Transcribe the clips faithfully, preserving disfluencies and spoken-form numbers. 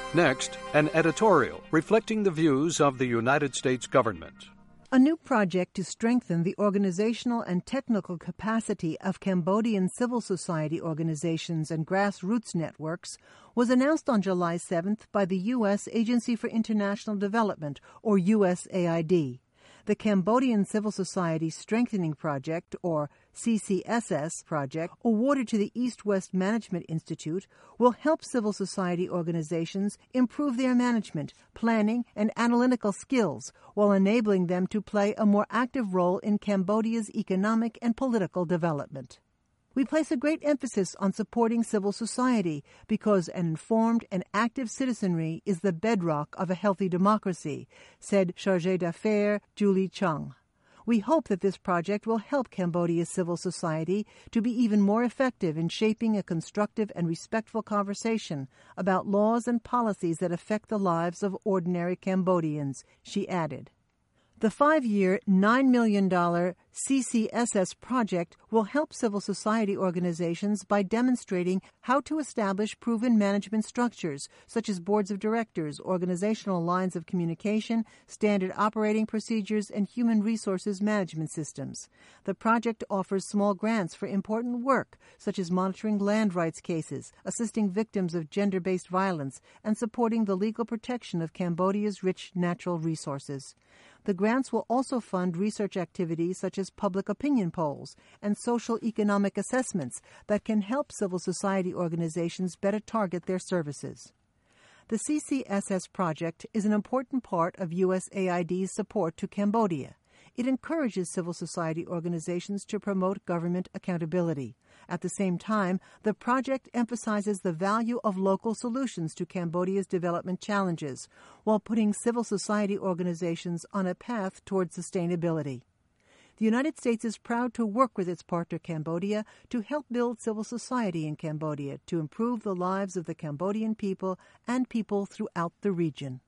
Next, an editorial reflecting the views of the United States government. A new project to strengthen the organizational and technical capacity of Cambodian civil society organizations and grassroots networks was announced on July seventh by the U S Agency for International Development, or U S A I D. The Cambodian Civil Society Strengthening Project, or C C S S project, awarded to the East-West Management Institute, will help civil society organizations improve their management, planning, and analytical skills while enabling them to play a more active role in Cambodia's economic and political development. We place a great emphasis on supporting civil society because an informed and active citizenry is the bedrock of a healthy democracy, said Chargé d'Affaires Julie Chung. We hope that this project will help Cambodia's civil society to be even more effective in shaping a constructive and respectful conversation about laws and policies that affect the lives of ordinary Cambodians, she added. The five-year, nine million dollars C C S S project will help civil society organizations by demonstrating how to establish proven management structures, such as boards of directors, organizational lines of communication, standard operating procedures, and human resources management systems. The project offers small grants for important work, such as monitoring land rights cases, assisting victims of gender-based violence, and supporting the legal protection of Cambodia's rich natural resources. The grants will also fund research activities such as public opinion polls and social economic assessments that can help civil society organizations better target their services. The C C S S project is an important part of U S A I D's support to Cambodia. It encourages civil society organizations to promote government accountability. At the same time, the project emphasizes the value of local solutions to Cambodia's development challenges, while putting civil society organizations on a path toward sustainability. The United States is proud to work with its partner Cambodia to help build civil society in Cambodia to improve the lives of the Cambodian people and people throughout the region.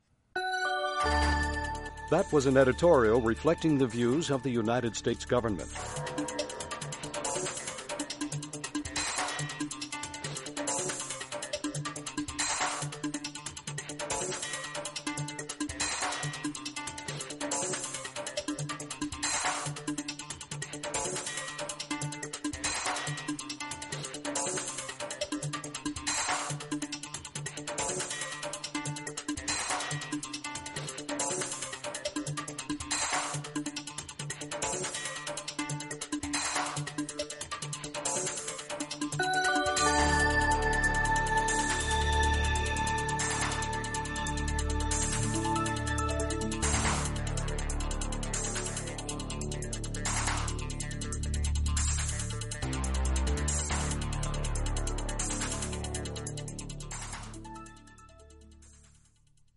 That was an editorial reflecting the views of the United States government.